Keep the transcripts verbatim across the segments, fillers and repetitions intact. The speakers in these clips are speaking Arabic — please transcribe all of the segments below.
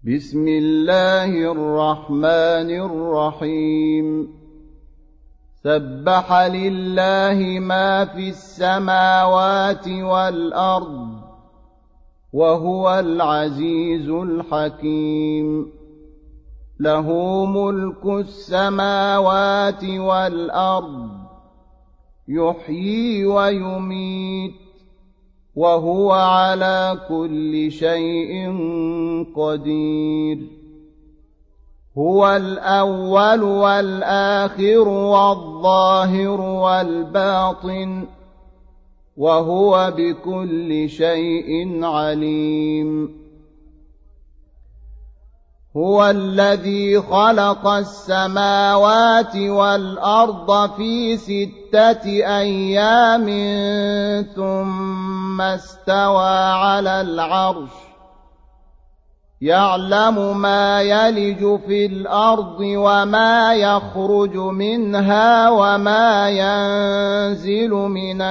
بسم الله الرحمن الرحيم سبح لله ما في السماوات والأرض وهو العزيز الحكيم له ملك السماوات والأرض يحيي ويميت وهو على كل شيء قدير هو الأول والآخر والظاهر والباطن وهو بكل شيء عليم هو الذي خلق السماوات والأرض في ستة أيام ثم استوى على العرش يعلم ما يلج في الأرض وما يخرج منها وما ينزل من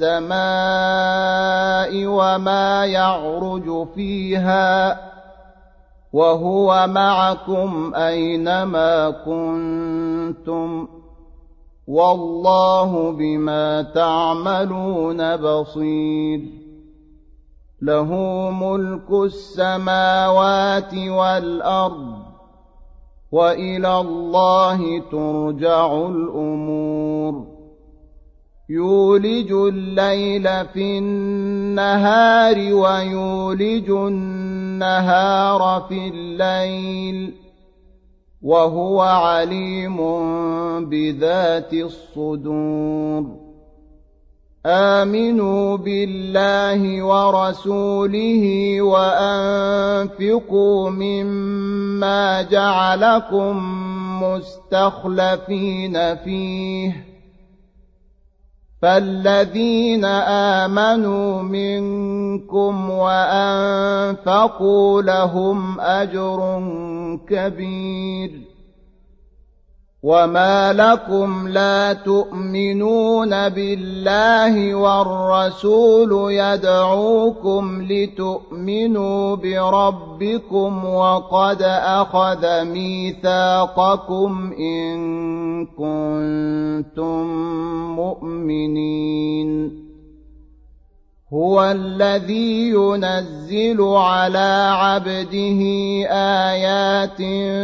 السماء وما يعرج فيها وهو معكم أينما كنتم والله بما تعملون بصير له ملك السماوات والأرض وإلى الله ترجع الأمور يولج الليل في النهار ويولج النهار في الليل وهو عليم بذات الصدور آمنوا بالله ورسوله وأنفقوا مما جعلكم مستخلفين فيه فالذين آمنوا منكم وأنفقوا لهم أجر كبير وما لكم لا تؤمنون بالله والرسول يدعوكم لتؤمنوا بربكم وقد أخذ ميثاقكم إن كنتم مؤمنين هو الذي ينزل على عبده آيات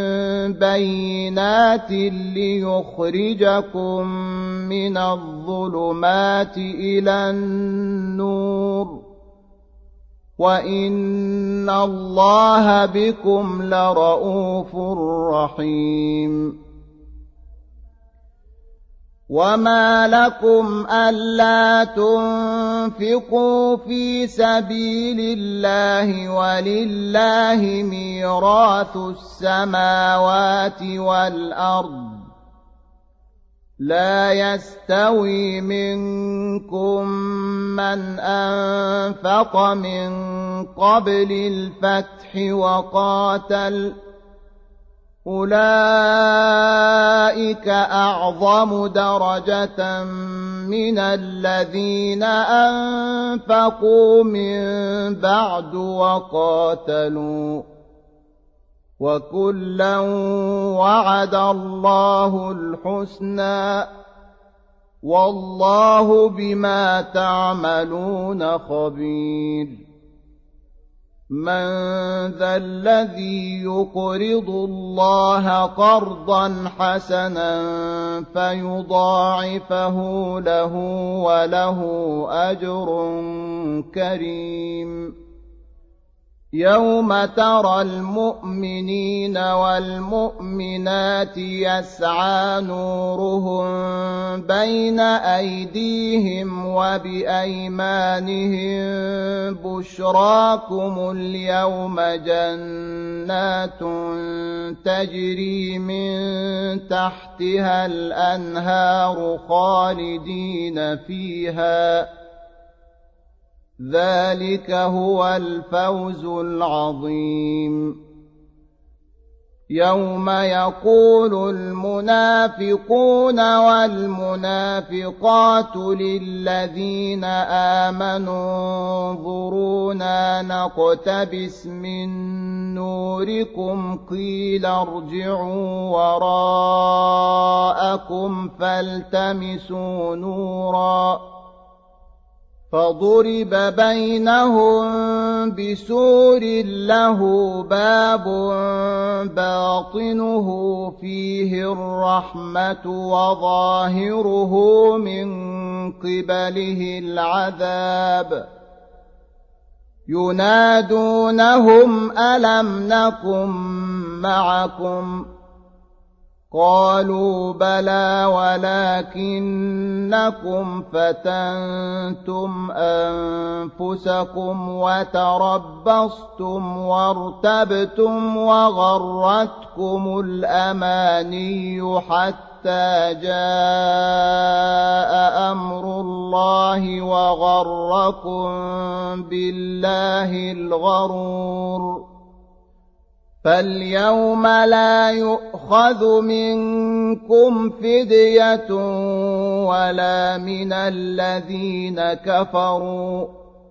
بينات ليخرجكم من الظلمات إلى النور وإن الله بكم لرءوف رحيم وما لكم ألا تنفقوا في سبيل الله ولله ميراث السماوات والأرض لا يستوي منكم من أنفق من قبل الفتح وقاتل أولئك أعظم درجة من الذين أنفقوا من بعد وقاتلوا وكلا وعد الله الحسنى والله بما تعملون خبير من ذا الذي يقرض الله قرضا حسنا فيضاعفه له وله أجر كريم يوم ترى المؤمنين والمؤمنات يسعى نورهم بين أيديهم وبأيمانهم بشراكم اليوم جنات تجري من تحتها الأنهار خالدين فيها ذلك هو الفوز العظيم يوم يقول المنافقون والمنافقات للذين آمنوا انظرونا نقتبس من نوركم قيل ارجعوا وراءكم فالتمسوا نورا فضرب بينهم بسور له باب باطنه فيه الرحمة وظاهره من قبله العذاب ينادونهم ألم نكن معكم قالوا بلى ولكنكم فتنتم أنفسكم وتربصتم وارتبتم وغرتكم الأماني حتى جاء أمر الله وغركم بالله الغرور فاليوم لا يؤخذ منكم فدية ولا من الذين كفروا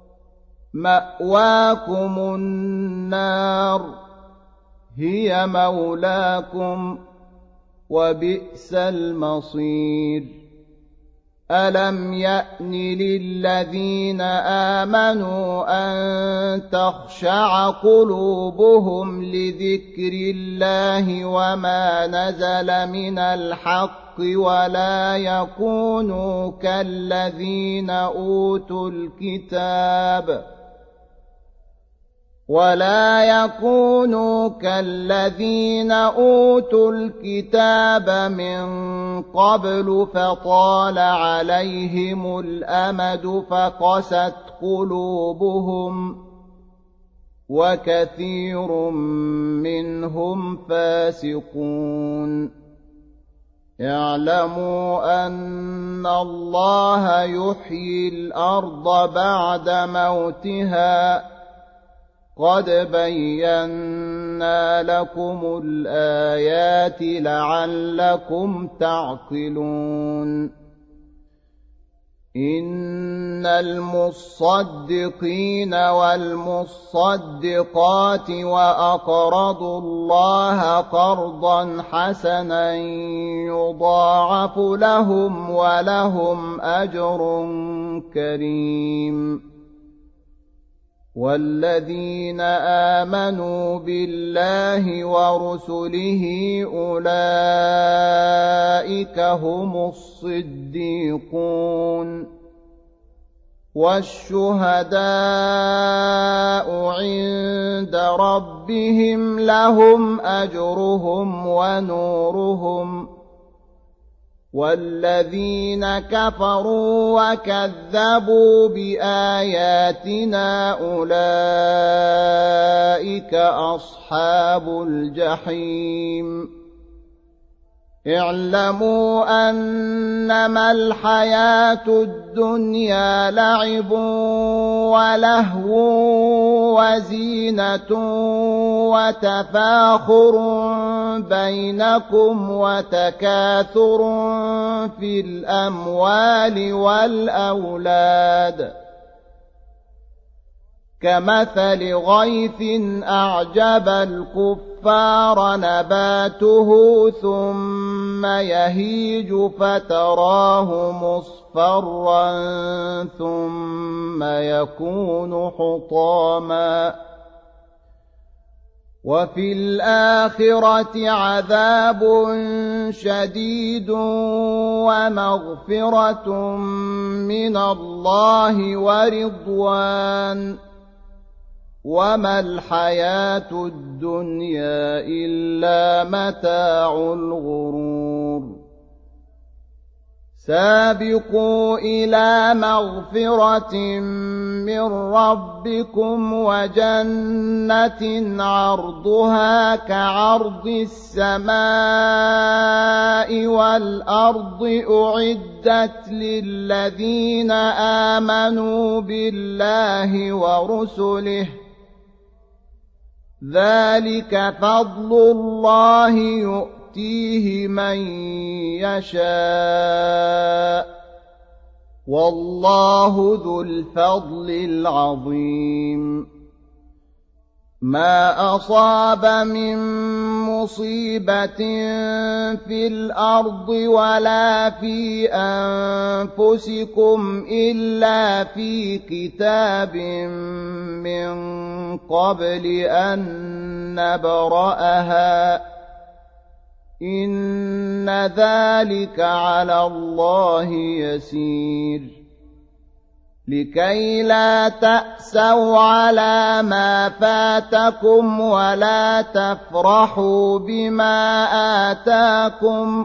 مأواكم النار هي مولاكم وبئس المصير ألم يأن للذين آمنوا أن تخشع قلوبهم لذكر الله وما نزل من الحق ولا يكونوا كالذين أوتوا الكتاب ولا يكونوا كالذين أوتوا الكتاب من قبل فطال عليهم الأمد فقست قلوبهم وكثير منهم فاسقون اعلموا أن الله يحيي الأرض بعد موتها قد بينا لكم الآيات لعلكم تعقلون إن المصدقين والمصدقات وأقرضوا الله قرضا حسنا يضاعف لهم ولهم أجر كريم والذين آمنوا بالله ورسله أولئك هم الصديقون والشهداء عند ربهم لهم أجرهم ونورهم والذين كفروا وكذبوا بآياتنا أولئك أصحاب الجحيم اعلموا أنما الحياة الدنيا لعب ولهو وزينة وتفاخر بينكم وتكاثر في الأموال والأولاد كمثل غيث أعجب الكفار نباته ثم يهيج فتراه مصفرا ثم يكون حطاما وفي الآخرة عذاب شديد ومغفرة من الله ورضوان وما الحياة الدنيا إلا متاع الغرور سابقوا إلى مغفرة من ربكم وجنة عرضها كعرض السماء والأرض أعدت للذين آمنوا بالله ورسله ذلك فضل الله يؤتيه من يشاء والله ذو الفضل العظيم ما أصاب من مصيبة في الأرض ولا في أنفسكم إلا في كتاب من قبل أن نبرأها إن ذلك على الله يسير لكي لا تأسوا على ما فاتكم ولا تفرحوا بما آتاكم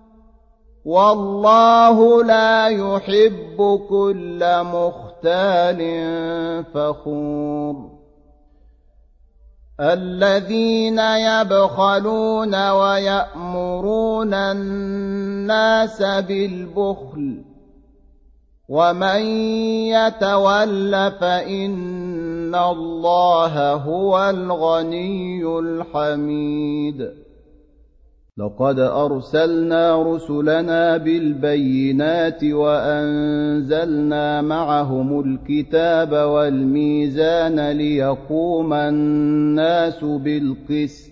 والله لا يحب كل مختال فخور الذين يبخلون ويأمرون الناس بالبخل ومن يتول فإن الله هو الغني الحميد لقد أرسلنا رسلنا بالبينات وأنزلنا معهم الكتاب والميزان ليقوم الناس بالقسط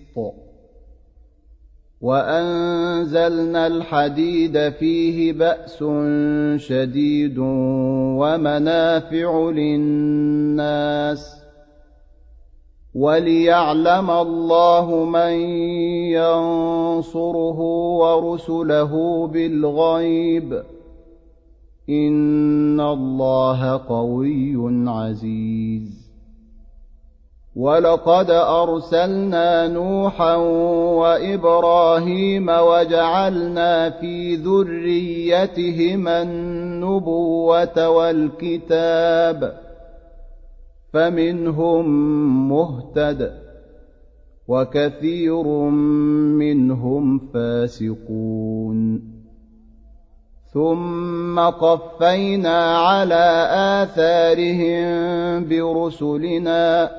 وأنزلنا الحديد فيه بأس شديد ومنافع للناس وليعلم الله من ينصره ورسله بالغيب إن الله قوي عزيز ولقد أرسلنا نوحا وإبراهيم وجعلنا في ذريتهما النبوة والكتاب فمنهم مهتد وكثير منهم فاسقون ثم قفينا على آثارهم برسلنا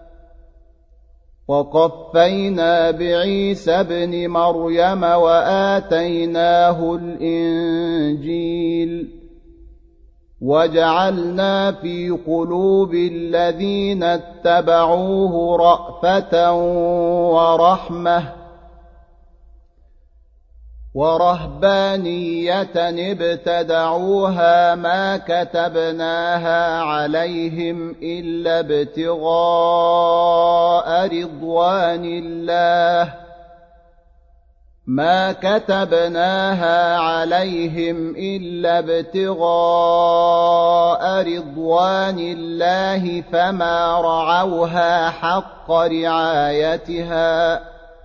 وقفينا بعيسى ابن مريم وآتيناه الإنجيل وجعلنا في قلوب الذين اتبعوه رأفة ورحمة ورهبانية ابتدعوها ما كتبناها عليهم إلا ابتغاء رضوان الله ما كتبناها عليهم إلا ابتغاء رضوان الله فما رعوها حق رعايتها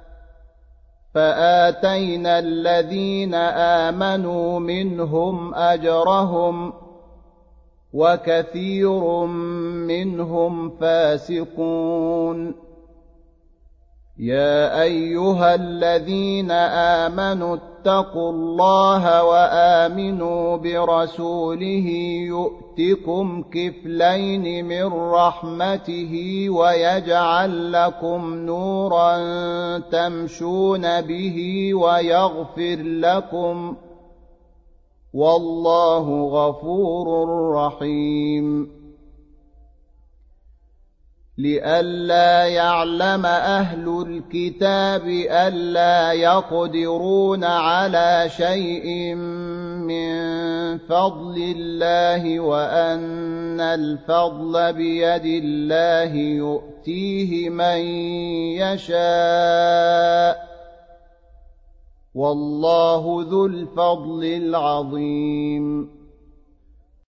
فآتينا الذين آمنوا منهم أجرهم وكثير منهم فاسقون يا أيها الذين آمنوا اتقوا الله وآمنوا برسوله يؤتكم كفلين من رحمته ويجعل لكم نورا تمشون به ويغفر لكم والله غفور رحيم لئلا يعلم أهل الكتاب ألا يقدرون على شيء من فضل الله وأن الفضل بيد الله يؤتيه من يشاء والله ذو الفضل العظيم